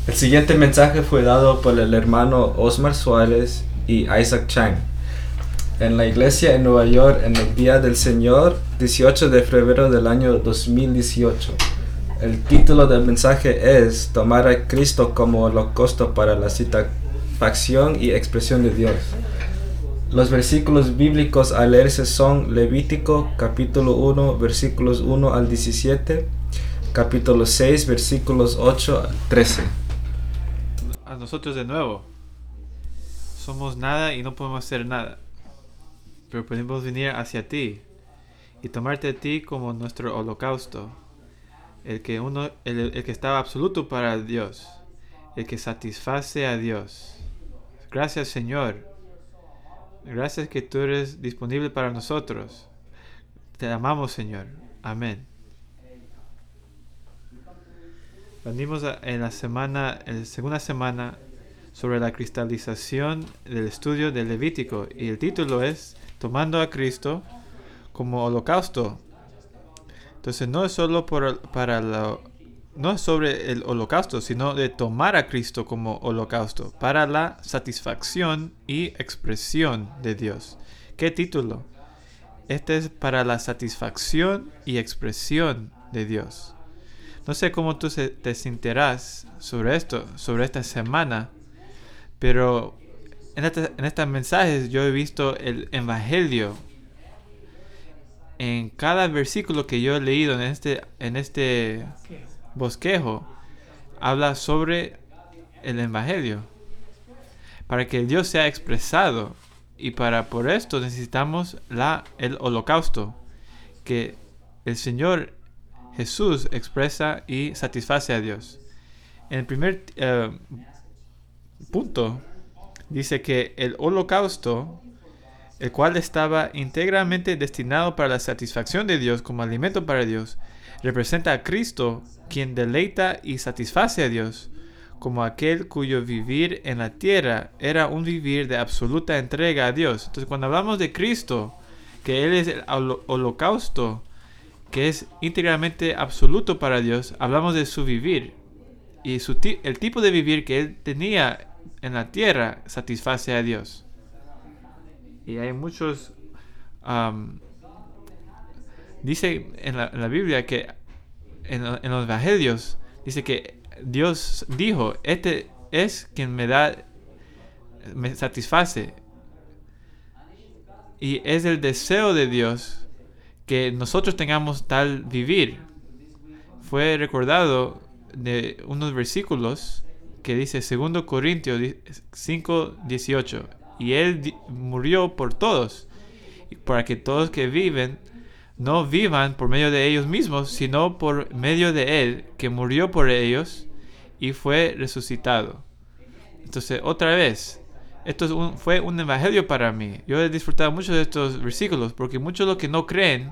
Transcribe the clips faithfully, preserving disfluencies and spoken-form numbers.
El siguiente mensaje fue dado por el hermano Osmar Suárez y Isaac Chang en la iglesia en Nueva York en el Día del Señor, dieciocho de febrero del año dos mil dieciocho. El título del mensaje es Tomar a Cristo como holocausto para la satisfacción y expresión de Dios. Los versículos bíblicos a leerse son Levítico capítulo uno versículos uno al diecisiete, capítulo seis versículos ocho al trece. A nosotros de nuevo. Somos nada y no podemos hacer nada. Pero podemos venir hacia ti y tomarte a ti como nuestro holocausto. El que, uno, el, el que estaba absoluto para Dios. El que satisface a Dios. Gracias, Señor. Gracias que tú eres disponible para nosotros. Te amamos, Señor. Amén. Venimos a, en la semana, en la segunda semana sobre la cristalización del estudio del Levítico. Y el título es Tomando a Cristo como holocausto. Entonces no es solo por, para la, no es sobre el holocausto, sino de tomar a Cristo como holocausto para la satisfacción y expresión de Dios. ¿Qué título? Este es para la satisfacción y expresión de Dios. No sé cómo tú se, te sentirás sobre esto, sobre esta semana, pero en, este, en estos mensajes yo he visto el evangelio. En cada versículo que yo he leído en este, en este bosquejo, habla sobre el evangelio. Para que Dios sea expresado, y para por esto necesitamos la, el holocausto, que el Señor Jesús expresa y satisface a Dios. En el primer uh, punto dice que el holocausto, el cual estaba íntegramente destinado para la satisfacción de Dios como alimento para Dios, representa a Cristo, quien deleita y satisface a Dios, como aquel cuyo vivir en la tierra era un vivir de absoluta entrega a Dios. Entonces, cuando hablamos de Cristo, que Él es el hol- holocausto, que es íntegramente absoluto para Dios, hablamos de su vivir. Y su ti- el tipo de vivir que Él tenía en la tierra satisface a Dios. Y hay muchos... Um, dice en la, en la Biblia que en, en los evangelios dice que Dios dijo, este es quien me da, me satisface. Y es el deseo de Dios que nosotros tengamos tal vivir. Fue recordado de unos versículos que dice segundo Corintios cinco dieciocho, y Él di- murió por todos, para que todos que viven no vivan por medio de ellos mismos, sino por medio de Él, que murió por ellos y fue resucitado. Entonces, otra vez, esto es un, fue un evangelio para mí. Yo he disfrutado mucho de estos versículos, porque muchos de los que no creen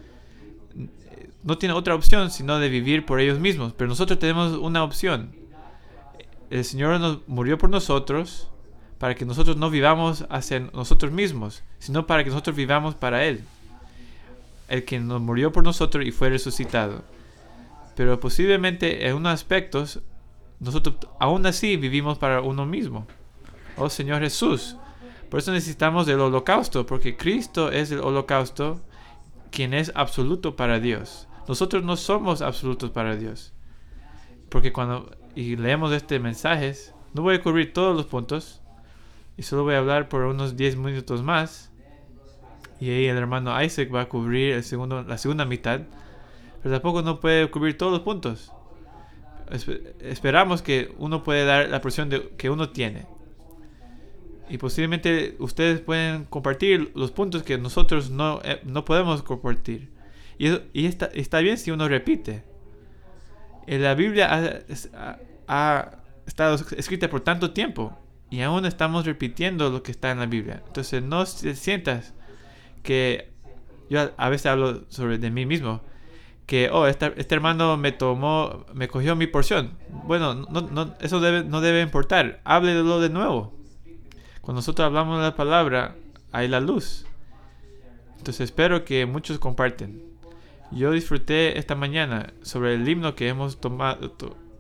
no tienen otra opción sino de vivir por ellos mismos. Pero nosotros tenemos una opción. El Señor nos murió por nosotros, para que nosotros no vivamos hacia nosotros mismos, sino para que nosotros vivamos para Él, el que nos murió por nosotros y fue resucitado. Pero posiblemente en unos aspectos nosotros aún así vivimos para uno mismo. Oh Señor Jesús, por eso necesitamos del holocausto, porque Cristo es el holocausto, quien es absoluto para Dios. Nosotros no somos absolutos para Dios, porque cuando y leemos este mensaje, no voy a cubrir todos los puntos y solo voy a hablar por unos diez minutos más, y ahí el hermano Isaac va a cubrir el segundo, la segunda mitad, pero tampoco no puede cubrir todos los puntos. Espe- esperamos que uno puede dar la porción de, que uno tiene, y posiblemente ustedes pueden compartir los puntos que nosotros no, eh, no podemos compartir, y, eso, y está, está bien si uno repite. Eh, la Biblia ha, ha, ha estado escrita por tanto tiempo y aún estamos repitiendo lo que está en la Biblia. Entonces no se sientas que yo a veces hablo sobre de mí mismo, que oh este, este hermano me tomó, me cogió mi porción. Bueno, no, no, eso debe, no debe importar. Háblelo de nuevo. Cuando nosotros hablamos de la palabra, hay la luz. Entonces espero que muchos comparten. Yo disfruté esta mañana sobre el himno que hemos tomado to-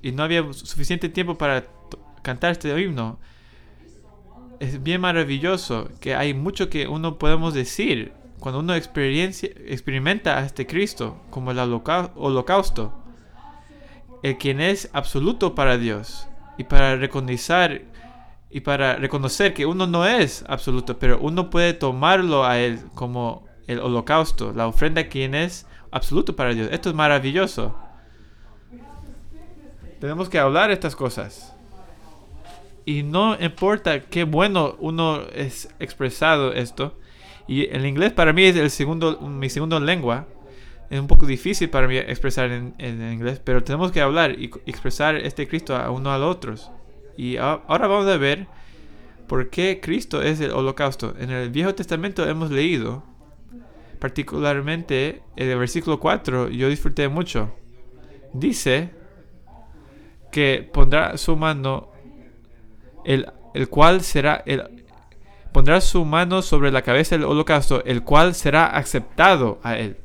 y no había suficiente tiempo para t- cantar este himno. Es bien maravilloso que hay mucho que uno podemos decir cuando uno experiencia, experimenta a este Cristo como el holoca- holocausto, el quien es absoluto para Dios, y para reconocer y para reconocer que uno no es absoluto, pero uno puede tomarlo a él como el holocausto, la ofrenda, quien es absoluto para Dios. Esto es maravilloso. Tenemos que hablar estas cosas. Y no importa qué bueno uno es expresado esto. Y el inglés para mí es el segundo, mi segunda lengua. Es un poco difícil para mí expresar en, en inglés, pero tenemos que hablar y expresar este Cristo a uno a los otros. Y a, ahora vamos a ver por qué Cristo es el holocausto. En el Viejo Testamento hemos leído, particularmente el versículo cuatro, yo disfruté mucho. Dice que pondrá su mano, el, el cual será el, pondrá su mano sobre la cabeza del holocausto, el cual será aceptado a él.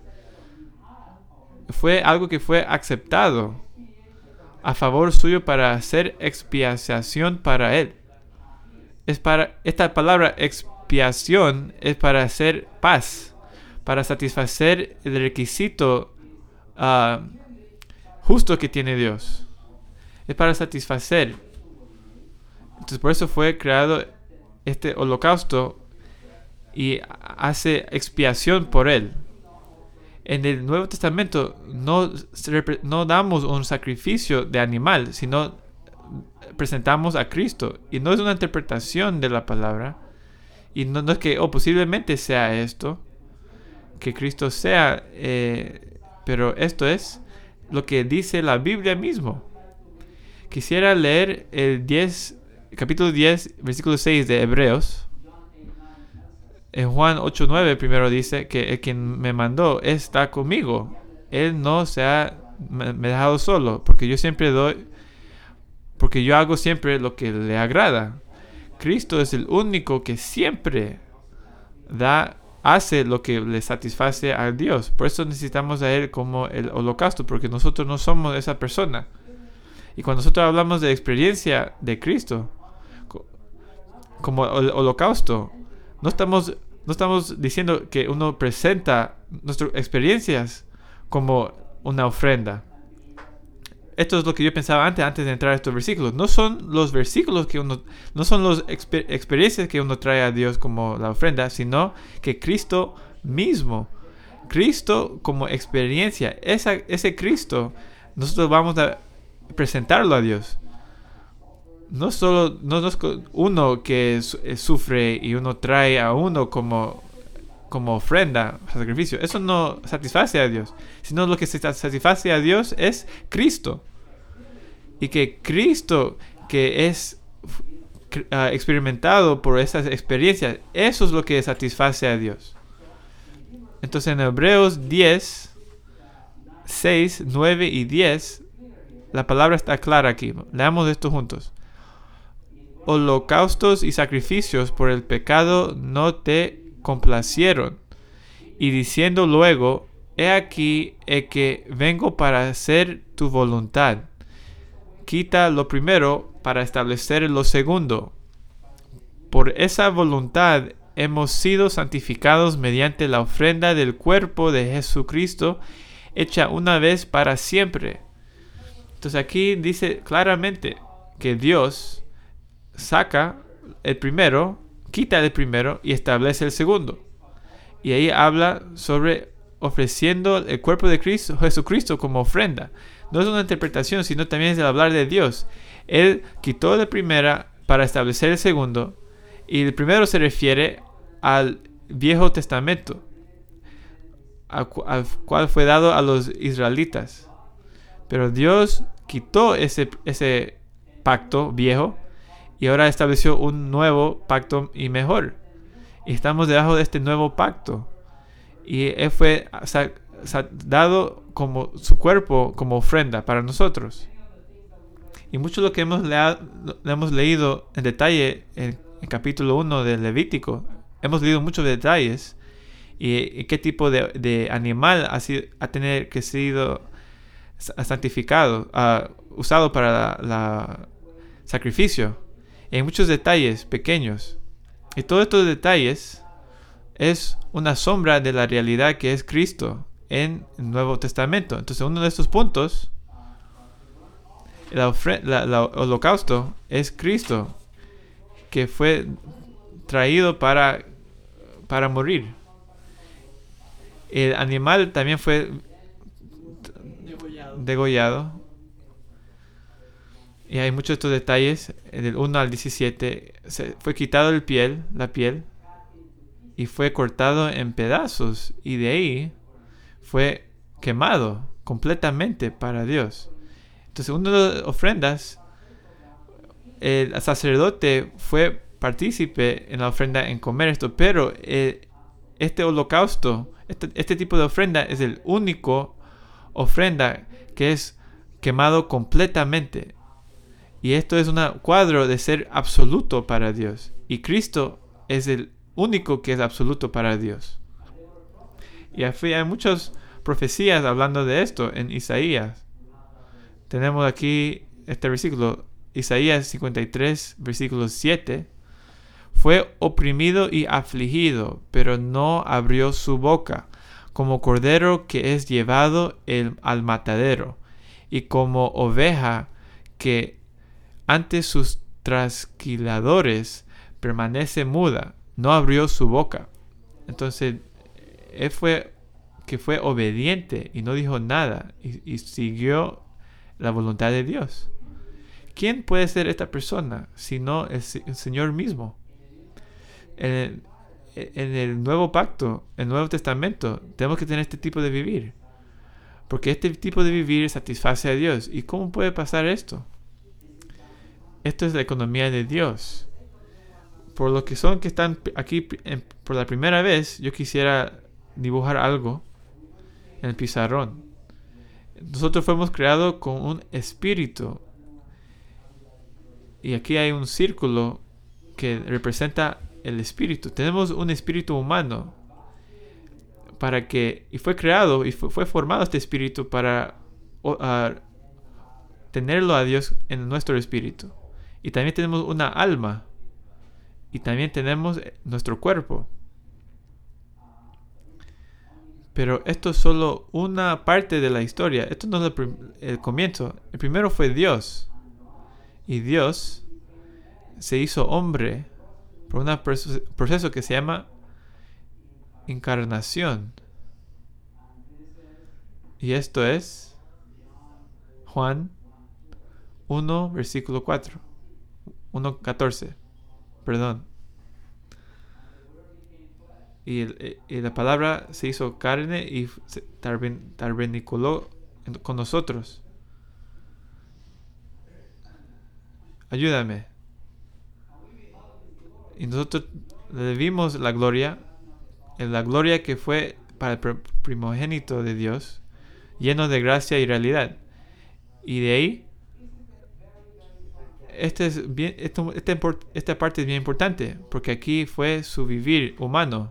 Fue algo que fue aceptado a favor suyo para hacer expiación para él. Es para esta palabra expiación es para hacer paz, para satisfacer el requisito uh, justo que tiene Dios. Es para satisfacer. Entonces por eso fue creado este holocausto y hace expiación por él. En el Nuevo Testamento no, no damos un sacrificio de animal, sino presentamos a Cristo. Y no es una interpretación de la palabra. Y no, no es que oh, posiblemente sea esto, que Cristo sea, eh, pero esto es lo que dice la Biblia mismo. Quisiera leer el diez, capítulo diez, versículo seis de Hebreos. En Juan ocho nueve primero dice que el quien me mandó está conmigo. Él no se ha me, me dejado solo, porque yo siempre doy, porque yo hago siempre lo que le agrada. Cristo es el único que siempre da, hace lo que le satisface a Dios. Por eso necesitamos a Él como el holocausto, porque nosotros no somos esa persona. Y cuando nosotros hablamos de experiencia de Cristo como el holocausto, no estamos No estamos diciendo que uno presenta nuestras experiencias como una ofrenda. Esto es lo que yo pensaba antes, antes de entrar a estos versículos. No son los versículos que uno, no son las exper- experiencias que uno trae a Dios como la ofrenda, sino que Cristo mismo, Cristo como experiencia, esa, ese Cristo, nosotros vamos a presentarlo a Dios. No solo no es uno que sufre y uno trae a uno como, como ofrenda, sacrificio. Eso no satisface a Dios. Sino lo que satisface a Dios es Cristo. Y que Cristo, que es uh, experimentado por esas experiencias, eso es lo que satisface a Dios. Entonces en Hebreos diez, seis, nueve y diez, la palabra está clara aquí. Leamos esto juntos. Holocaustos y sacrificios por el pecado no te complacieron. Y diciendo luego, he aquí he que vengo para hacer tu voluntad. Quita lo primero para establecer lo segundo. Por esa voluntad hemos sido santificados mediante la ofrenda del cuerpo de Jesucristo, hecha una vez para siempre. Entonces aquí dice claramente que Dios saca el primero, quita el primero y establece el segundo. Y ahí habla sobre ofreciendo el cuerpo de Cristo, Jesucristo como ofrenda. No es una interpretación, sino también es el hablar de Dios. Él quitó la primera para establecer el segundo. Y el primero se refiere al Viejo Testamento, al, al cual fue dado a los israelitas. Pero Dios quitó ese, ese pacto viejo y ahora estableció un nuevo pacto y mejor. Y estamos debajo de este nuevo pacto. Y Él fue sa- sa- dado como su cuerpo como ofrenda para nosotros. Y mucho de lo que hemos, lea- hemos leído en detalle en el capítulo uno de Levítico, hemos leído muchos detalles. Y, y qué tipo de, de animal ha, sido, ha tener que sido santificado, uh, usado para la, la sacrificio. Hay muchos detalles pequeños. Y todos estos detalles es una sombra de la realidad que es Cristo en el Nuevo Testamento. Entonces, uno de estos puntos, el holocausto, es Cristo, que fue traído para, para morir. El animal también fue degollado. degollado. Y hay muchos de estos detalles. Del uno al diecisiete, se fue quitado el piel, la piel, y fue cortado en pedazos. Y de ahí fue quemado completamente para Dios. Entonces, una de las ofrendas, el sacerdote fue partícipe en la ofrenda en comer esto, pero eh, este holocausto, este, este tipo de ofrenda es el único ofrenda que es quemado completamente. Y esto es un cuadro de ser absoluto para Dios. Y Cristo es el único que es absoluto para Dios. Y hay muchas profecías hablando de esto en Isaías. Tenemos aquí este versículo, Isaías cincuenta y tres, versículo siete. Fue oprimido y afligido, pero no abrió su boca, como cordero que es llevado el, al matadero, y como oveja que ante sus trasquiladores permanece muda, no abrió su boca. Entonces, él fue que fue obediente y no dijo nada y, y siguió la voluntad de Dios. ¿Quién puede ser esta persona sino el, el Señor mismo? En el, en el Nuevo Pacto, en el Nuevo Testamento, tenemos que tener este tipo de vivir, porque este tipo de vivir satisface a Dios. ¿Y cómo puede pasar esto? Esto es la economía de Dios. Por lo que son que están aquí en, por la primera vez, yo quisiera dibujar algo en el pizarrón. Nosotros fuimos creados con un espíritu. Y aquí hay un círculo que representa el espíritu. Tenemos un espíritu humano para que, y fue creado y fue, fue formado este espíritu para uh, tenerlo a Dios en nuestro espíritu. Y también tenemos una alma. Y también tenemos nuestro cuerpo. Pero esto es solo una parte de la historia. Esto no es el, prim- el comienzo. El primero fue Dios. Y Dios se hizo hombre por un proceso, proceso que se llama encarnación. Y esto es Juan uno, versículo cuatro. uno, catorce. Perdón. Y, el, y la palabra se hizo carne y se taberniculó con nosotros. Ayúdame. Y nosotros le vimos la gloria, en la gloria que fue para el primogénito de Dios, lleno de gracia y realidad. Y de ahí, este es bien, esto, este, esta parte es bien importante, porque aquí fue su vivir humano.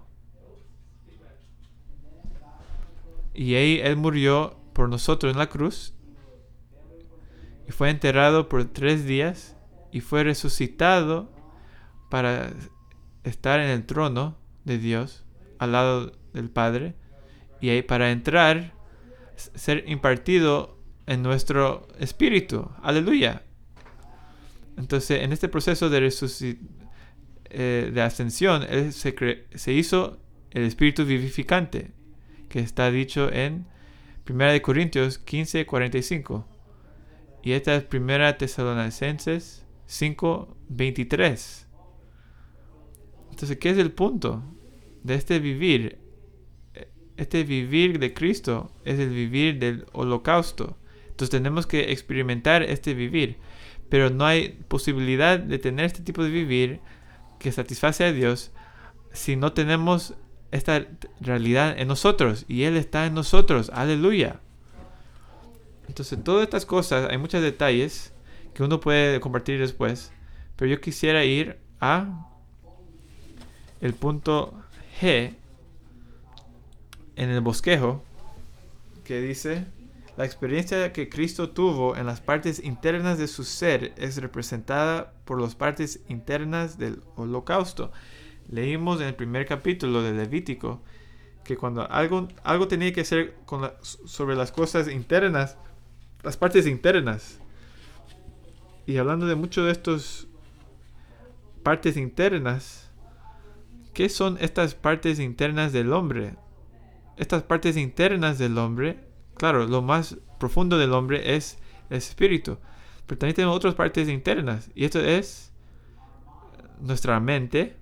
Y ahí Él murió por nosotros en la cruz, y fue enterrado por tres días, y fue resucitado para estar en el trono de Dios, al lado del Padre, y ahí para entrar, ser impartido en nuestro espíritu. Aleluya. Entonces, en este proceso de resucit- eh, de ascensión, Él se, cre- se hizo el espíritu vivificante, que está dicho en primera de Corintios quince, cuarenta y cinco. Y esta es primera Tesalonicenses cinco, veintitrés. Entonces, ¿qué es el punto de este vivir? Este vivir de Cristo es el vivir del holocausto. Entonces tenemos que experimentar este vivir. Pero no hay posibilidad de tener este tipo de vivir que satisface a Dios si no tenemos esta realidad en nosotros. Y Él está en nosotros. Aleluya. Entonces todas estas cosas, hay muchos detalles que uno puede compartir después. Pero yo quisiera ir a el punto G en el bosquejo, que dice La experiencia que Cristo tuvo en las partes internas de su ser es representada por las partes internas del holocausto. Leímos en el primer capítulo de Levítico que cuando algo, algo tenía que ser con la, sobre las cosas internas, las partes internas. Y hablando de mucho de estas partes internas, ¿qué son estas partes internas del hombre? Estas partes internas del hombre, claro, lo más profundo del hombre es el espíritu, pero también tenemos otras partes internas, y esto es nuestra mente,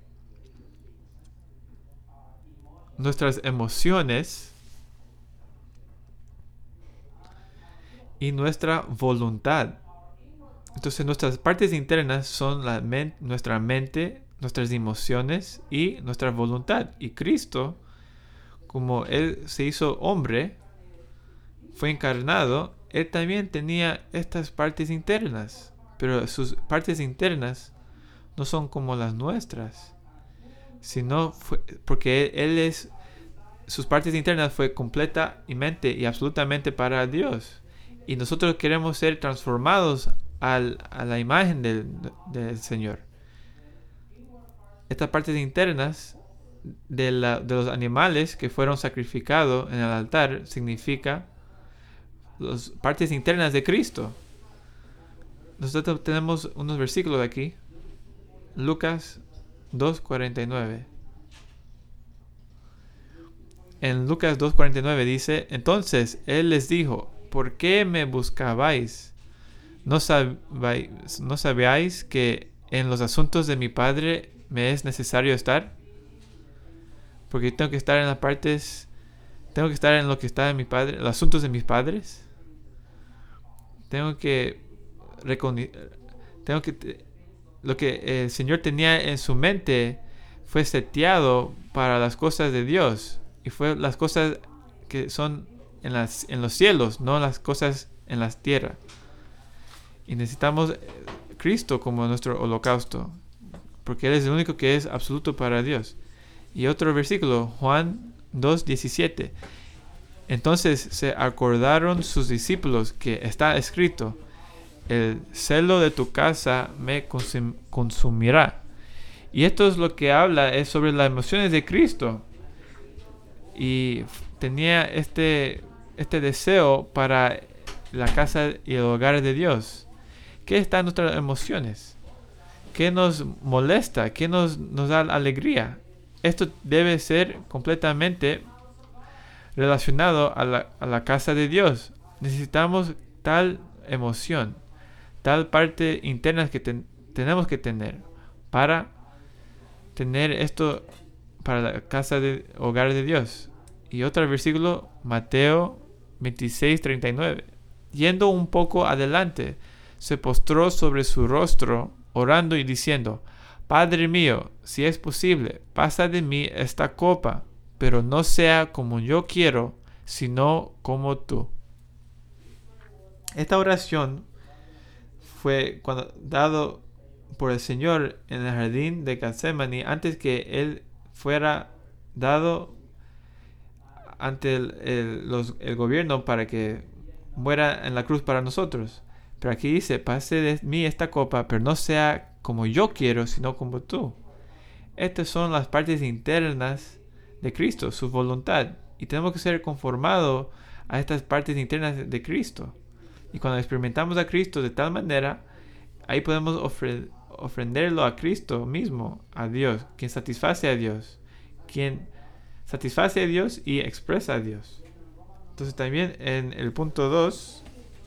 nuestras emociones y nuestra voluntad. Entonces nuestras partes internas son la men- nuestra mente, nuestras emociones y nuestra voluntad. Y Cristo, como Él se hizo hombre, fue encarnado, Él también tenía estas partes internas. Pero sus partes internas no son como las nuestras, sino fue, porque él, él es, sus partes internas fue completamente y absolutamente para Dios. Y nosotros queremos ser transformados al, a la imagen del, del Señor. Estas partes internas de, la, de los animales que fueron sacrificados en el altar significa las partes internas de Cristo. Nosotros tenemos unos versículos aquí. Lucas dos cuarenta y nueve. En Lucas dos cuarenta y nueve dice: entonces él les dijo, ¿por qué me buscabais? ¿No sabéis, ¿no sabéis que en los asuntos de mi Padre me es necesario estar? Porque tengo que estar en las partes, tengo que estar en lo que está en mi Padre, los asuntos de mis padres. Tengo que reconocer, tengo que lo que el Señor tenía en su mente fue seteado para las cosas de Dios, y fue las cosas que son en, las, en los cielos, no las cosas en las tierras. Y necesitamos Cristo como nuestro holocausto, porque Él es el único que es absoluto para Dios. Y otro versículo, Juan dos diecisiete. Entonces se acordaron sus discípulos que está escrito: el celo de tu casa me consum- consumirá. Y esto es lo que habla, es sobre las emociones de Cristo. Y tenía este, este deseo para la casa y el hogar de Dios. ¿Qué están en nuestras emociones? ¿Qué nos molesta? ¿Qué nos, nos da alegría? Esto debe ser completamente relacionado a la, a la casa de Dios. Necesitamos tal emoción, tal parte interna que ten, tenemos que tener para tener esto para la casa de hogar de Dios. Y otro versículo, Mateo veintiséis treinta y nueve. Yendo un poco adelante, se postró sobre su rostro, orando y diciendo: Padre mío, si es posible, pasa de mí esta copa, pero no sea como yo quiero, sino como tú. Esta oración fue cuando dado por el Señor en el jardín de Getsemaní, antes que Él fuera dado ante el, el, los, el gobierno para que muera en la cruz para nosotros. Pero aquí dice: pase de mí esta copa, pero no sea como yo quiero, sino como tú. Estas son las partes internas de Cristo, su voluntad. Y tenemos que ser conformados a estas partes internas de Cristo. Y cuando experimentamos a Cristo de tal manera, ahí podemos ofre- ofrenderlo a Cristo mismo, a Dios, quien satisface a Dios, quien satisface a Dios y expresa a Dios. Entonces también en el punto dos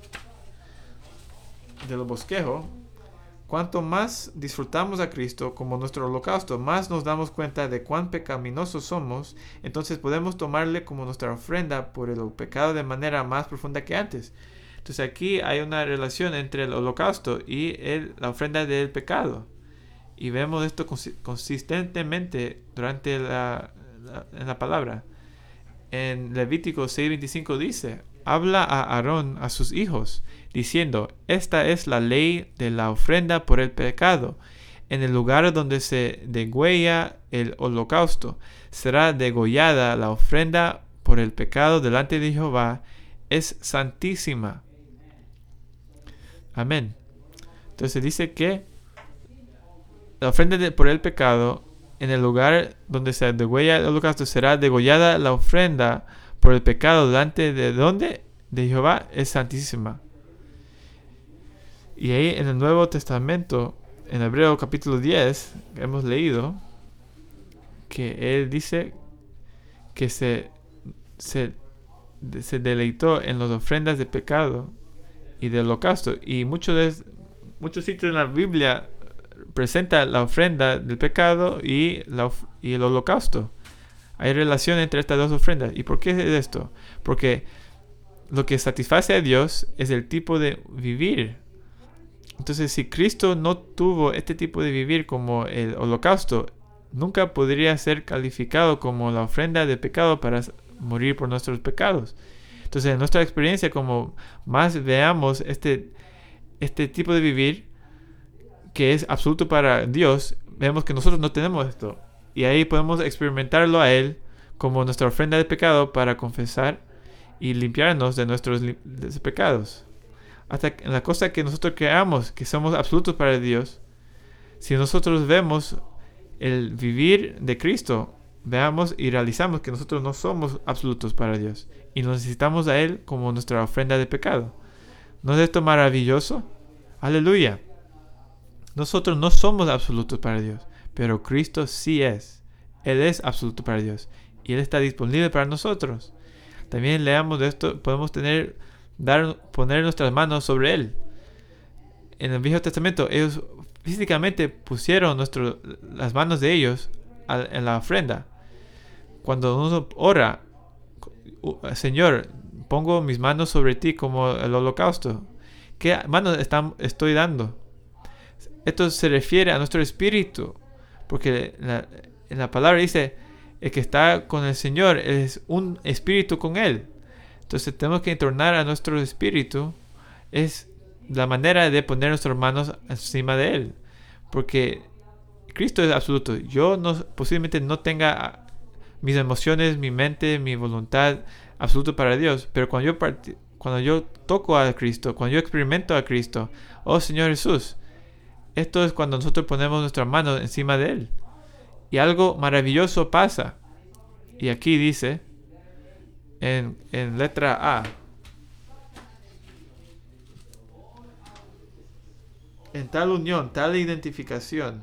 del bosquejo, cuanto más disfrutamos a Cristo como nuestro holocausto, más nos damos cuenta de cuán pecaminosos somos. Entonces podemos tomarle como nuestra ofrenda por el pecado de manera más profunda que antes. Entonces aquí hay una relación entre el holocausto y el, la ofrenda del pecado. Y vemos esto cons- consistentemente durante la, la, en la palabra. En Levítico seis veinticinco dice: habla a Aarón a sus hijos, diciendo: esta es la ley de la ofrenda por el pecado. En el lugar donde se degüella el holocausto, será degollada la ofrenda por el pecado delante de Jehová. es santísima. Amén. Entonces dice que la ofrenda de, por el pecado, en el lugar donde se degüella el holocausto, será degollada la ofrenda por el pecado delante de donde de Jehová es santísima. Y ahí en el Nuevo Testamento, en Hebreo capítulo diez, hemos leído que él dice que se, se, se deleitó en las ofrendas de pecado y de holocausto. Y muchos, de, muchos sitios en la Biblia presenta la ofrenda del pecado y, la, y el holocausto. Hay relación entre estas dos ofrendas. ¿Y por qué es esto? Porque lo que satisface a Dios es el tipo de vivir. Entonces, si Cristo no tuvo este tipo de vivir como el holocausto, nunca podría ser calificado como la ofrenda de pecado para morir por nuestros pecados. Entonces, en nuestra experiencia, como más veamos este, este tipo de vivir que es absoluto para Dios, vemos que nosotros no tenemos esto. Y ahí podemos experimentarlo a Él como nuestra ofrenda de pecado para confesar y limpiarnos de nuestros li- de pecados. Hasta en la cosa que nosotros creamos, que somos absolutos para Dios, si nosotros vemos el vivir de Cristo, veamos y realizamos que nosotros no somos absolutos para Dios y necesitamos a Él como nuestra ofrenda de pecado. ¿No es esto maravilloso? Aleluya. Nosotros no somos absolutos para Dios, pero Cristo sí es. Él es absoluto para Dios y Él está disponible para nosotros. También leamos de esto, podemos tener, dar, poner nuestras manos sobre Él. En el Viejo Testamento, ellos físicamente pusieron nuestro, las manos de ellos a, en la ofrenda. Cuando uno ora, Señor, pongo mis manos sobre ti como el holocausto. ¿Qué manos están, estoy dando? Esto se refiere a nuestro espíritu, porque la, en la palabra dice, el que está con el Señor es un espíritu con Él. Entonces tenemos que entornar a nuestro espíritu. Es la manera de poner nuestras manos encima de Él, porque Cristo es absoluto. Yo no, posiblemente no tenga mis emociones, mi mente, mi voluntad absoluto para Dios, pero cuando yo, part- cuando yo toco a Cristo, cuando yo experimento a Cristo, oh Señor Jesús, esto es cuando nosotros ponemos nuestras manos encima de Él. Y algo maravilloso pasa. Y aquí dice, en, en letra A, en tal unión, tal identificación,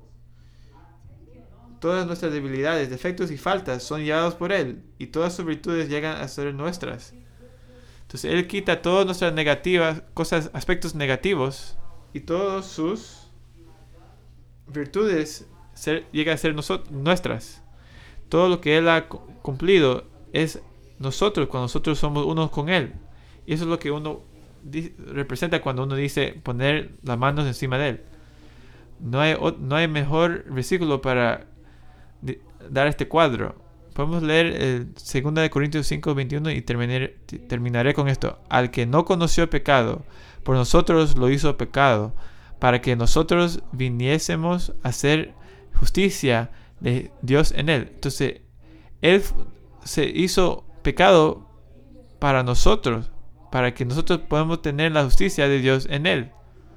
todas nuestras debilidades, defectos y faltas son llevados por Él, y todas sus virtudes llegan a ser nuestras. Entonces Él quita todas nuestras negativas, cosas, aspectos negativos, y todas sus virtudes ser, llegan a ser nosotros, nuestras. Todo lo que Él ha cumplido es nosotros, cuando nosotros somos unos con Él. Y eso es lo que uno di- representa cuando uno dice poner las manos encima de Él. No hay, no hay mejor versículo para di- dar este cuadro. Podemos leer el segundo de Corintios cinco veintiuno y terminar, terminaré con esto. Al que no conoció pecado, por nosotros lo hizo pecado, para que nosotros viniésemos a hacer justicia de Dios en Él. Entonces, Él se hizo pecado para nosotros, para que nosotros podamos tener la justicia de Dios en Él.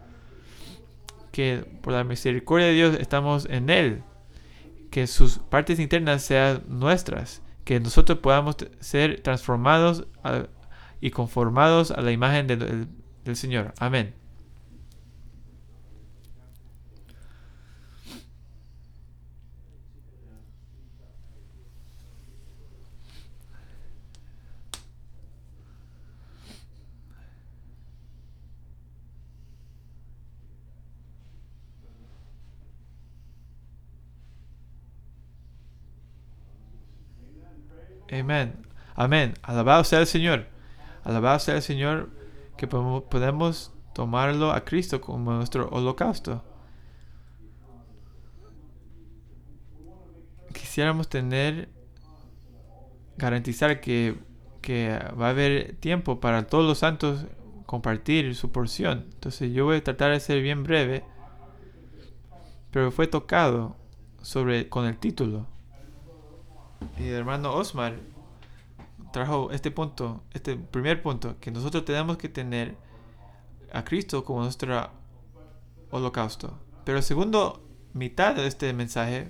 Que por la misericordia de Dios estamos en Él. Que sus partes internas sean nuestras. Que nosotros podamos t- ser transformados a, y conformados a la imagen del, del, del Señor. Amén. Amén. Amén. Alabado sea el Señor. Alabado sea el Señor que podemos, podemos tomarlo a Cristo como nuestro holocausto. Quisiéramos tener, garantizar que, que va a haber tiempo para todos los santos compartir su porción. Entonces yo voy a tratar de ser bien breve, pero fue tocado sobre con el título. Y el hermano Osmar trajo este punto, este primer punto, que nosotros tenemos que tener a Cristo como nuestro holocausto. Pero la segunda mitad de este mensaje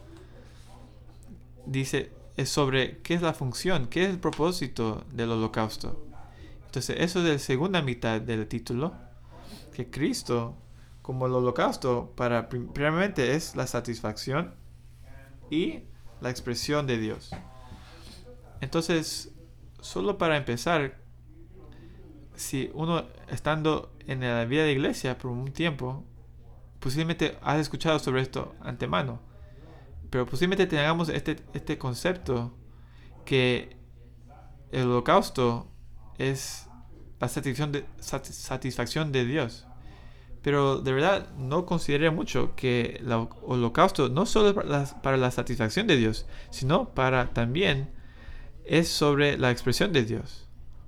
dice, es sobre qué es la función, qué es el propósito del holocausto. Entonces, eso es la segunda mitad del título, que Cristo, como el holocausto, para primeramente es la satisfacción y la expresión de Dios. Entonces, solo para empezar, si uno estando en la vida de iglesia por un tiempo, posiblemente has escuchado sobre esto antemano, pero posiblemente tengamos este, este concepto que el holocausto es la satisfacción de, satisfacción de Dios. Pero de verdad no considere mucho que el holocausto no solo es para la, para la satisfacción de Dios, sino para también es sobre la expresión de Dios.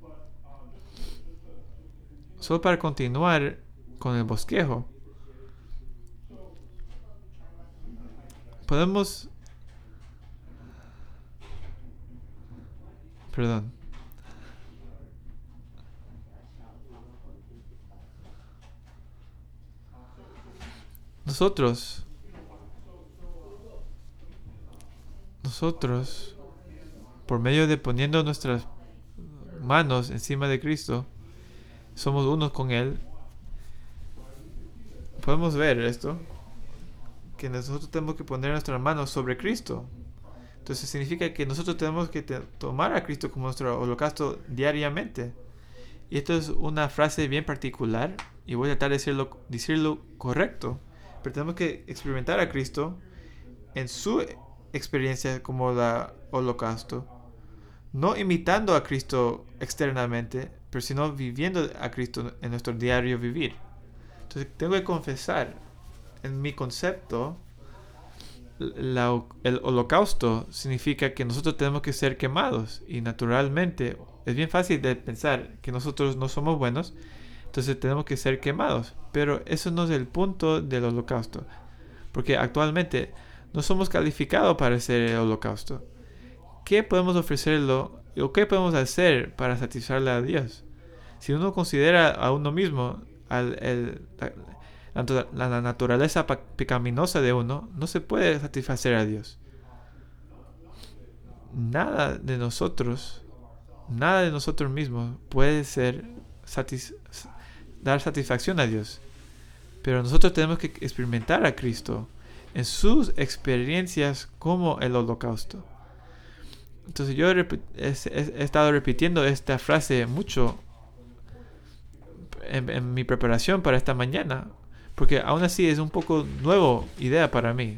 Solo para continuar con el bosquejo, podemos... Perdón. Nosotros, nosotros, por medio de poniendo nuestras manos encima de Cristo, somos unos con Él. Podemos ver esto, que nosotros tenemos que poner nuestras manos sobre Cristo. Entonces significa que nosotros tenemos que te- tomar a Cristo como nuestro holocausto diariamente. Y esto es una frase bien particular, y voy a tratar de decirlo, decirlo correcto. Pero tenemos que experimentar a Cristo en su experiencia como el holocausto. No imitando a Cristo externamente, pero sino viviendo a Cristo en nuestro diario vivir. Entonces tengo que confesar, en mi concepto, la, el holocausto significa que nosotros tenemos que ser quemados. Y naturalmente es bien fácil de pensar que nosotros no somos buenos, entonces tenemos que ser quemados. Pero eso no es el punto del holocausto, porque actualmente no somos calificados para hacer el holocausto. ¿Qué podemos ofrecerlo o qué podemos hacer para satisfacerle a Dios? Si uno considera a uno mismo, al, el, la, la, la naturaleza pecaminosa de uno, no se puede satisfacer a Dios. Nada de nosotros, nada de nosotros mismos puede ser satis, dar satisfacción a Dios. Pero nosotros tenemos que experimentar a Cristo en sus experiencias como el holocausto. Entonces yo he, he, he estado repitiendo esta frase mucho en, en mi preparación para esta mañana, porque aún así es un poco nueva idea para mí.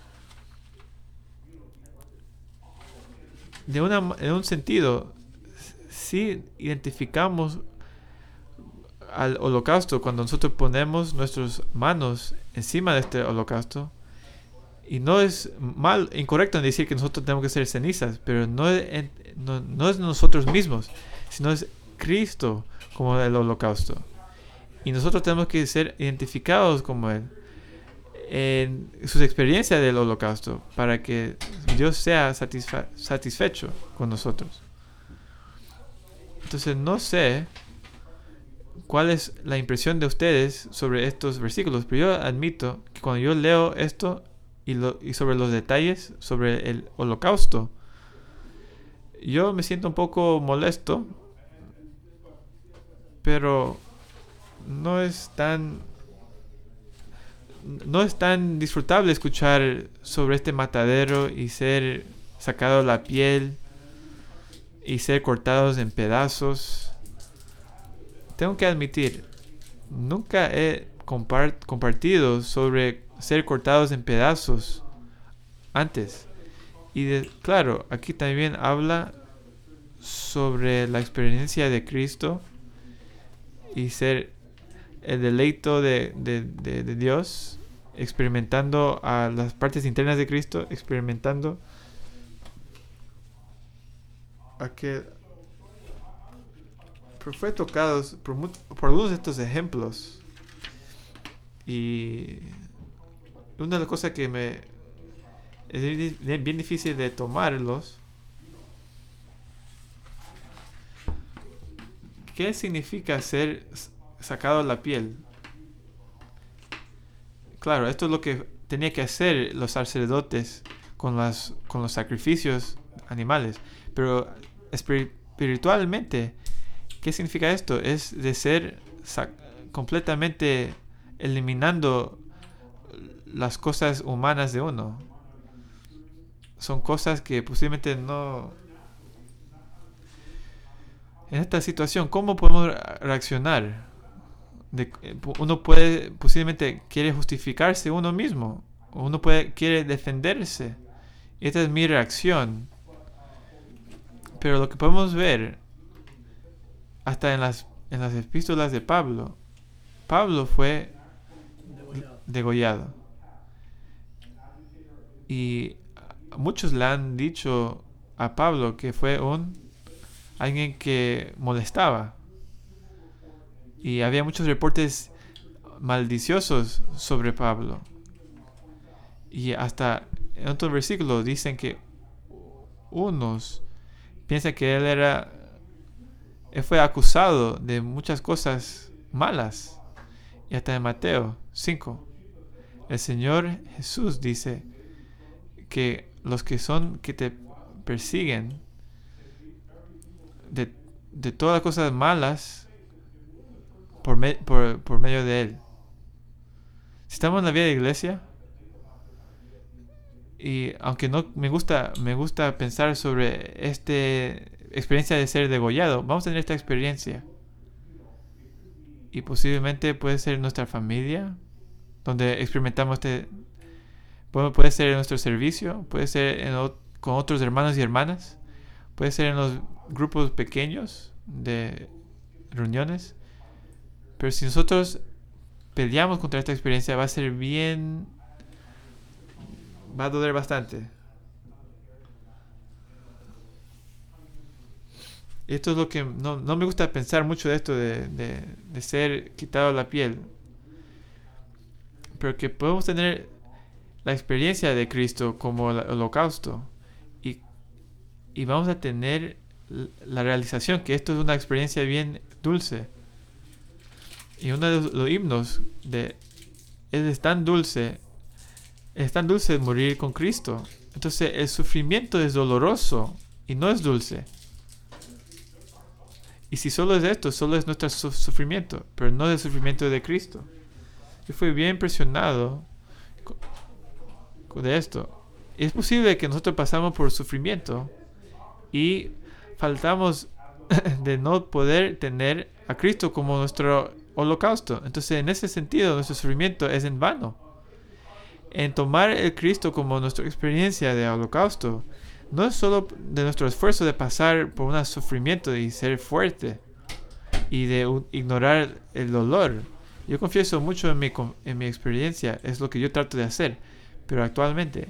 De una, en un sentido, sí identificamos al holocausto cuando nosotros ponemos nuestras manos encima de este holocausto. Y no es mal, incorrecto en decir que nosotros tenemos que ser cenizas, pero no es, no, no es nosotros mismos, sino es Cristo como el holocausto. Y nosotros tenemos que ser identificados como Él en sus experiencias del holocausto, para que Dios sea satisfa- satisfecho con nosotros. Entonces no sé cuál es la impresión de ustedes sobre estos versículos, pero yo admito que cuando yo leo esto y, lo, y sobre los detalles sobre el holocausto, yo me siento un poco molesto, pero no es tan no es tan disfrutable escuchar sobre este matadero y ser sacado la piel y ser cortados en pedazos. Tengo que admitir, nunca he compart- compartido sobre ser cortados en pedazos antes. Y de, claro, aquí también habla sobre la experiencia de Cristo y ser el deleito de, de, de, de Dios, experimentando a las partes internas de Cristo, experimentando a que fue tocado por, por algunos de estos ejemplos. Y una de las cosas que me es bien difícil de tomarlos ¿qué significa ser sacado de la piel? Claro, esto es lo que tenía que hacer los sacerdotes con, las, con los sacrificios animales. Pero espiritualmente, ¿qué significa esto? Es de ser sac- completamente eliminando las cosas humanas de uno. Son cosas que posiblemente no... En esta situación, ¿cómo podemos reaccionar? De, uno puede, posiblemente quiere justificarse uno mismo. Uno puede, quiere defenderse. Y esta es mi reacción. Pero lo que podemos ver, hasta en las, en las epístolas de Pablo, Pablo fue degollado. degollado. Y muchos le han dicho a Pablo que fue un alguien que molestaba. Y había muchos reportes maliciosos sobre Pablo. Y hasta en otro versículo dicen que unos piensan que él era él fue acusado de muchas cosas malas. Y hasta en Mateo cinco, el Señor Jesús dice que los que son que te persiguen de, de todas las cosas malas por, me, por, por medio de Él. Si estamos en la vida de iglesia, y aunque no me gusta me gusta pensar sobre esta experiencia de ser degollado, vamos a tener esta experiencia. Y posiblemente puede ser en nuestra familia, donde experimentamos este... Puede ser en nuestro servicio, puede ser en, con otros hermanos y hermanas, puede ser en los grupos pequeños de reuniones. Pero si nosotros peleamos contra esta experiencia, va a ser bien... va a doler bastante. Esto es lo que... No, no me gusta pensar mucho de esto de, de, de ser quitado la piel. Pero que podemos tener la experiencia de Cristo como el holocausto. Y, y vamos a tener la realización que esto es una experiencia bien dulce. Y uno de los, los himnos de... Es tan dulce... Es tan dulce morir con Cristo. Entonces el sufrimiento es doloroso y no es dulce. Y si solo es esto, solo es nuestro su- sufrimiento, pero no el sufrimiento de Cristo. Yo fui bien impresionado con, con de esto. Es posible que nosotros pasamos por sufrimiento y faltamos de no poder tener a Cristo como nuestro holocausto. Entonces en ese sentido nuestro sufrimiento es en vano. En tomar el Cristo como nuestra experiencia de holocausto, no es solo de nuestro esfuerzo de pasar por un sufrimiento y ser fuerte y de uh, ignorar el dolor. Yo confieso mucho en mi, en mi experiencia, es lo que yo trato de hacer, pero actualmente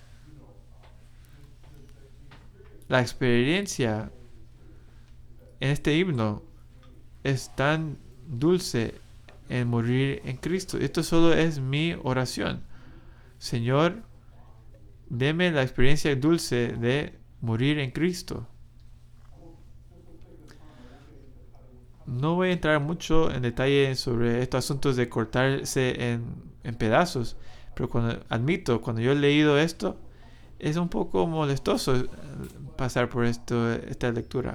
la experiencia en este himno es tan dulce en morir en Cristo. Esto solo es mi oración. Señor, deme la experiencia dulce de morir en Cristo. No voy a entrar mucho en detalle sobre estos asuntos de cortarse en, en pedazos, pero cuando, admito, cuando yo he leído esto, es un poco molestoso pasar por esto, esta lectura.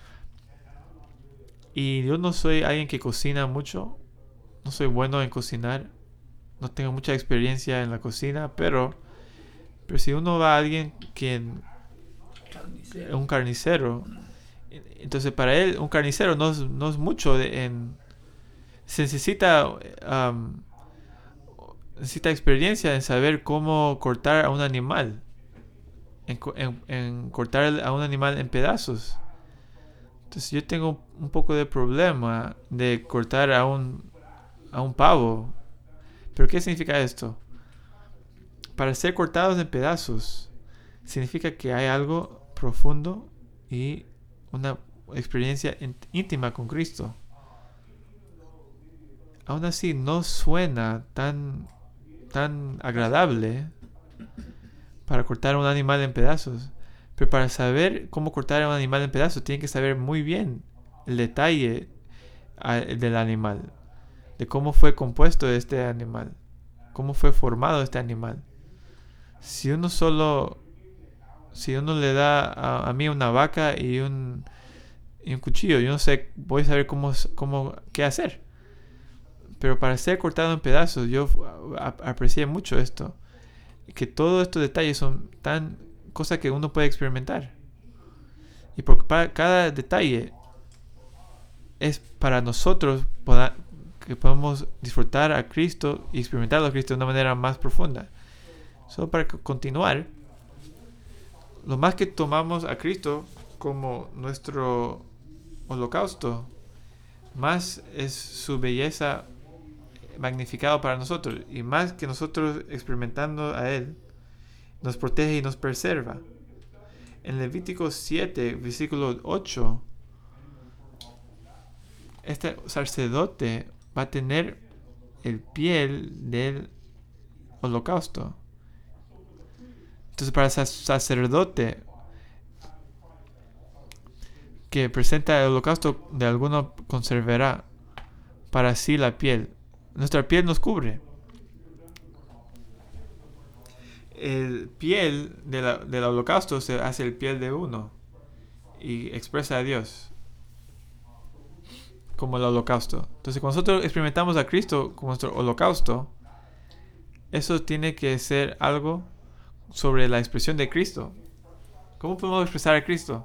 Y yo no soy alguien que cocina mucho, no soy bueno en cocinar, no tengo mucha experiencia en la cocina, pero, pero si uno va a alguien que es un carnicero, entonces para él un carnicero no es, no es mucho de, en, se necesita um, necesita experiencia en saber cómo cortar a un animal, en, en, en cortar a un animal en pedazos. Entonces yo tengo un poco de problema de cortar a un a un pavo. ¿Pero qué significa esto? Para ser cortados en pedazos significa que hay algo profundo y una experiencia íntima con Cristo. Aún así no suena tan, tan agradable para cortar a un animal en pedazos. Pero para saber cómo cortar a un animal en pedazos, tiene que saber muy bien el detalle a, del animal, de cómo fue compuesto este animal, cómo fue formado este animal. Si uno solo, si uno le da a, a mí una vaca y un, y un cuchillo, yo no sé, voy a saber cómo, cómo, qué hacer. Pero para ser cortado en pedazos, yo a, aprecié mucho esto. Que todos estos detalles son tan cosas que uno puede experimentar. Y porque para cada detalle es para nosotros poda, que podemos disfrutar a Cristo y experimentar a Cristo de una manera más profunda. Solo para continuar, lo más que tomamos a Cristo como nuestro holocausto, más es su belleza magnificado para nosotros, y más que nosotros experimentando a Él, nos protege y nos preserva. En Levítico siete, versículo ocho, este sacerdote va a tener el piel del holocausto. Entonces, para el sacerdote que presenta el holocausto, de alguno conservará para sí la piel. Nuestra piel nos cubre. El piel de la, del holocausto se hace el piel de uno y expresa a Dios como el holocausto. Entonces, cuando nosotros experimentamos a Cristo como nuestro holocausto, eso tiene que ser algo sobre la expresión de Cristo. ¿Cómo podemos expresar a Cristo?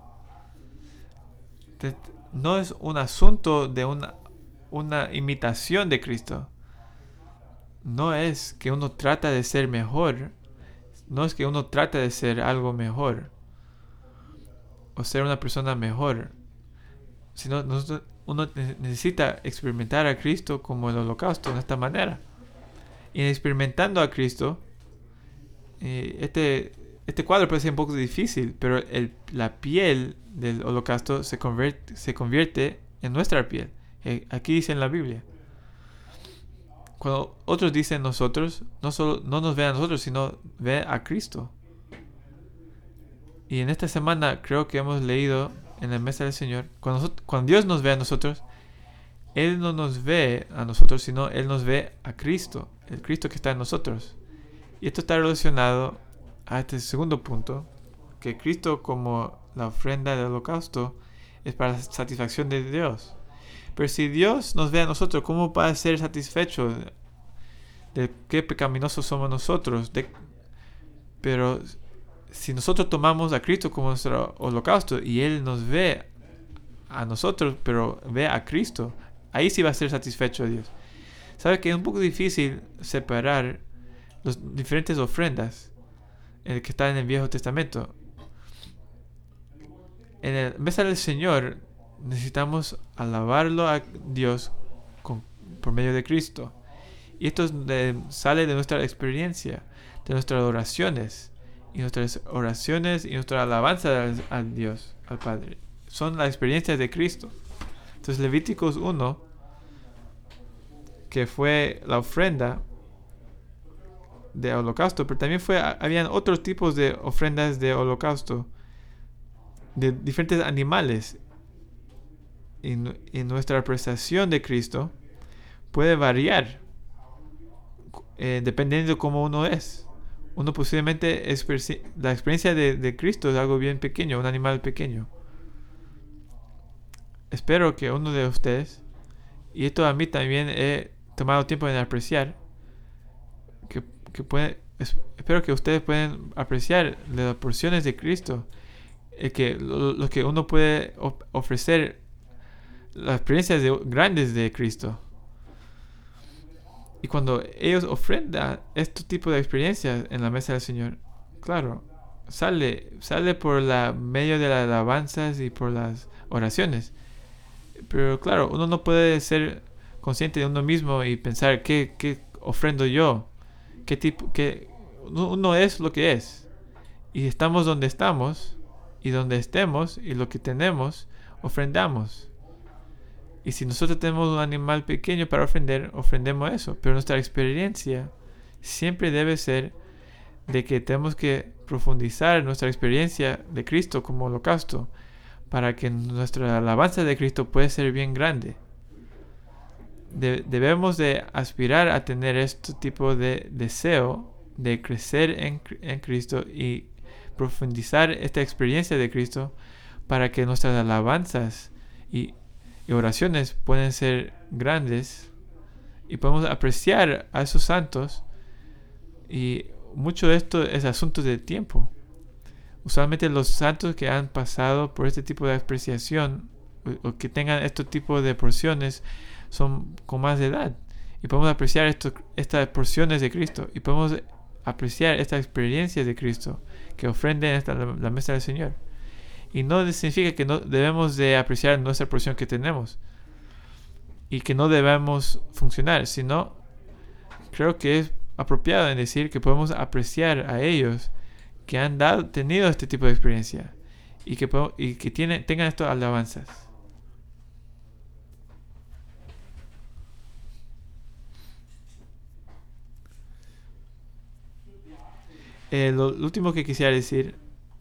No es un asunto de una, una imitación de Cristo. No es que uno trata de ser mejor. No es que uno trata de ser algo mejor o ser una persona mejor, sino nosotros, uno necesita experimentar a Cristo como el holocausto de esta manera. Y experimentando a Cristo, eh, este, este cuadro puede ser un poco difícil, pero el, la piel del holocausto se convierte, se convierte en nuestra piel. Eh, aquí dice en la Biblia. Cuando otros dicen nosotros, no solo no nos ven a nosotros, sino ven a Cristo. Y en esta semana creo que hemos leído en la mesa del Señor, cuando, nosotros, cuando Dios nos ve a nosotros, Él no nos ve a nosotros, sino Él nos ve a Cristo, el Cristo que está en nosotros. Y esto está relacionado a este segundo punto, que Cristo como la ofrenda del holocausto es para la satisfacción de Dios. Pero si Dios nos ve a nosotros, ¿cómo va a ser satisfecho de qué pecaminosos somos nosotros? De, pero si nosotros tomamos a Cristo como nuestro holocausto y Él nos ve a nosotros, pero ve a Cristo, ahí sí va a ser satisfecho Dios. ¿Sabe que es un poco difícil separar las diferentes ofrendas el que están en el Viejo Testamento? En la mesa del Señor necesitamos alabarlo a Dios con, por medio de Cristo. Y esto de, sale de nuestra experiencia, de nuestras oraciones. Y nuestras oraciones y nuestra alabanza al, a Dios, al Padre, son las experiencias de Cristo. Entonces Levíticos uno, que fue la ofrenda de holocausto, pero también fue, habían otros tipos de ofrendas de holocausto, de diferentes animales. Y, y nuestra apreciación de Cristo puede variar eh, dependiendo de cómo uno es. Uno posiblemente experiencia, la experiencia de, de Cristo es algo bien pequeño, un animal pequeño. Espero que uno de ustedes, y esto a mí también he tomado tiempo en apreciar, que, que puede, es, espero que ustedes puedan apreciar las porciones de Cristo, el que, lo, lo que uno puede ofrecer, las experiencias de, grandes de Cristo. Y cuando ellos ofrendan este tipo de experiencias en la mesa del Señor, claro, sale, sale por la medio de las alabanzas y por las oraciones. Pero claro, uno no puede ser consciente de uno mismo y pensar qué, qué ofrendo yo, qué tipo, qué, uno es lo que es. Y estamos donde estamos, y donde estemos, y lo que tenemos, ofrendamos. Y si nosotros tenemos un animal pequeño para ofrender, ofrendemos eso. Pero nuestra experiencia siempre debe ser de que tenemos que profundizar nuestra experiencia de Cristo como holocausto para que nuestra alabanza de Cristo pueda ser bien grande. de, debemos de aspirar a tener este tipo de deseo de crecer en, en Cristo y profundizar esta experiencia de Cristo para que nuestras alabanzas y, y oraciones puedan ser grandes y podemos apreciar a esos santos. Y mucho de esto es asunto de tiempo. Usualmente los santos que han pasado por este tipo de apreciación o, o que tengan este tipo de porciones son con más edad y podemos apreciar esto, estas porciones de Cristo y podemos apreciar esta experiencia de Cristo que ofrenden esta, la, la mesa del Señor. Y no significa que no debemos de apreciar nuestra porción que tenemos y que no debemos funcionar, sino creo que es apropiado en decir que podemos apreciar a ellos que han dado, tenido este tipo de experiencia y que, podemos, y que tienen, tengan estas alabanzas. Eh, lo, lo último que quisiera decir,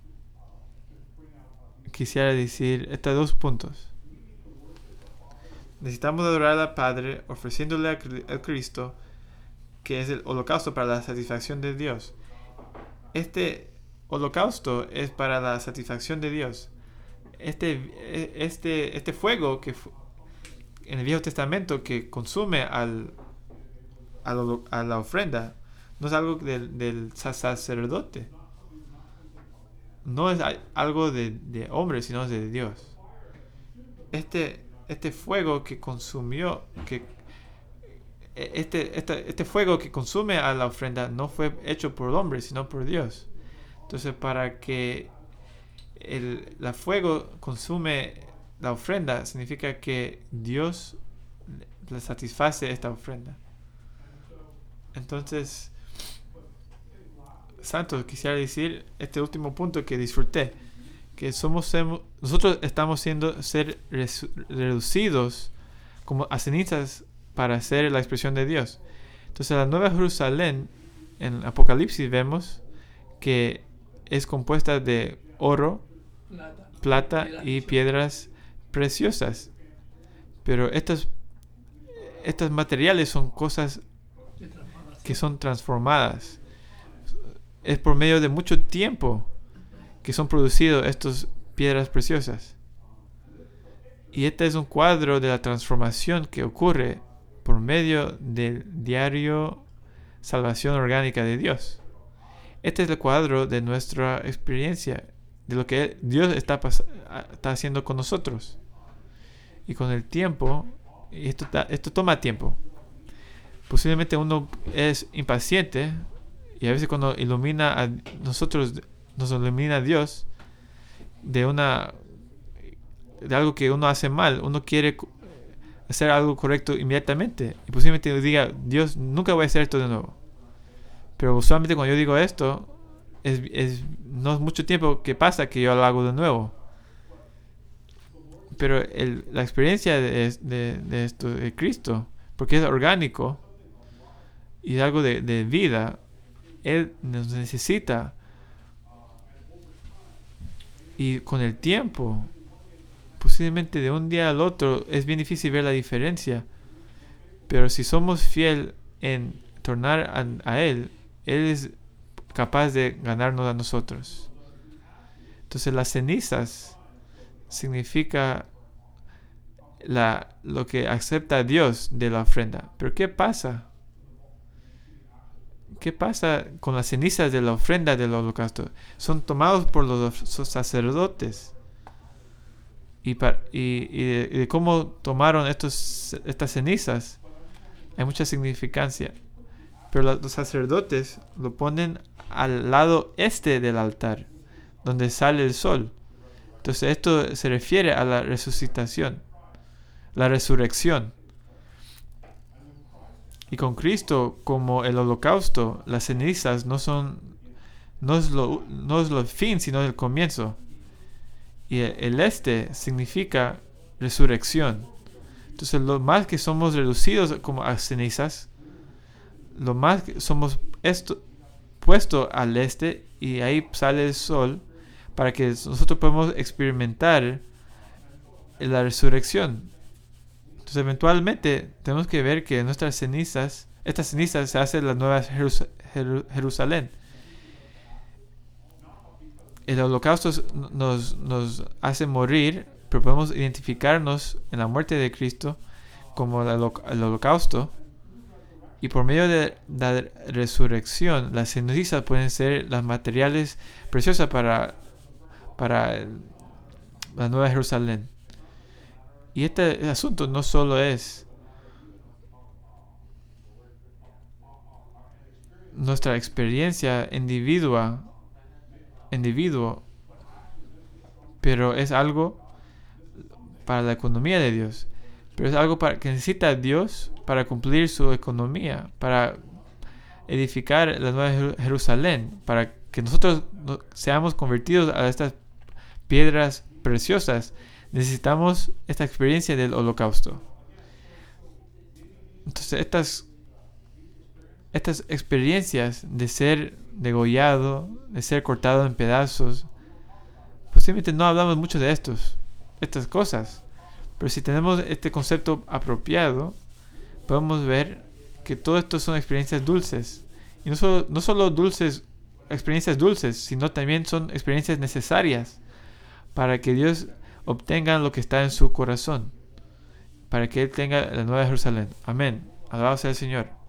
quisiera decir estos dos puntos. Necesitamos adorar al Padre ofreciéndole a Cristo, que es el holocausto para la satisfacción de Dios. Este holocausto es para la satisfacción de Dios. Este, este, este fuego que en el Viejo Testamento que consume al, al, a la ofrenda no es algo del, del sacerdote. No es algo de, de hombre, sino de Dios. Este, este fuego que consumió, que este, este, este fuego que consume a la ofrenda no fue hecho por el hombre, sino por Dios. Entonces, para que el la fuego consume la ofrenda, significa que Dios le satisface esta ofrenda. Entonces, santos, quisiera decir este último punto que disfruté, que somos nosotros estamos siendo ser resu, reducidos como a cenizas para ser la expresión de Dios. Entonces, la Nueva Jerusalén en Apocalipsis vemos que es compuesta de oro, plata, plata y piedras preciosas. Pero estos, estos materiales son cosas que son transformadas. Es por medio de mucho tiempo que son producidos estas piedras preciosas. Y este es un cuadro de la transformación que ocurre por medio del diario salvación orgánica de Dios. Este es el cuadro de nuestra experiencia, de lo que Dios está, pas- está haciendo con nosotros. Y con el tiempo, y esto, esto toma tiempo. Posiblemente uno es impaciente y a veces cuando ilumina a nosotros, nos ilumina a Dios de una de algo que uno hace mal, uno quiere hacer algo correcto inmediatamente y posiblemente diga, Dios, nunca voy a hacer esto de nuevo. Pero usualmente cuando yo digo esto, es, es, no es mucho tiempo que pasa que yo lo hago de nuevo. Pero el, la experiencia de, de, de esto de Cristo, porque es orgánico y es algo de, de vida, Él nos necesita. Y con el tiempo, posiblemente de un día al otro, es bien difícil ver la diferencia. Pero si somos fiel en tornar a, a Él, Él es capaz de ganarnos a nosotros. Entonces las cenizas significa la, lo que acepta a Dios de la ofrenda. Pero ¿qué pasa? ¿Qué pasa con las cenizas de la ofrenda del holocausto? Son tomados por los sacerdotes. Y, para, y, y, de, y de cómo tomaron estos, estas cenizas, hay mucha significancia. Pero los sacerdotes lo ponen al lado este del altar, donde sale el sol. Entonces esto se refiere a la resucitación, la resurrección. Y con Cristo como el holocausto, las cenizas no son no es lo, no es lo fin, sino el comienzo. Y el este significa resurrección. Entonces, lo más que somos reducidos como a cenizas, lo más que somos esto, puesto al este, y ahí sale el sol, para que nosotros podamos experimentar la resurrección. Entonces eventualmente tenemos que ver que nuestras cenizas, estas cenizas se hacen la nueva Jerus- Jeru- Jerusalén. El holocausto nos, nos hace morir, pero podemos identificarnos en la muerte de Cristo como el, el holocausto. Y por medio de la resurrección, las cenizas pueden ser las materiales preciosas para, para el, la nueva Jerusalén. Y este asunto no solo es nuestra experiencia individua, individuo, pero es algo para la economía de Dios. Pero es algo para, que necesita Dios para cumplir su economía, para edificar la nueva Jerusalén, para que nosotros seamos convertidos a estas piedras preciosas. Necesitamos esta experiencia del holocausto. Entonces estas, estas experiencias de ser degollado, de ser cortado en pedazos, posiblemente no hablamos mucho de estos, estas cosas. Pero si tenemos este concepto apropiado, podemos ver que todo esto son experiencias dulces. Y no solo, no solo dulces, experiencias dulces, sino también son experiencias necesarias para que Dios obtenga lo que está en su corazón, para que Él tenga la nueva Jerusalén. Amén. Alabado sea el Señor.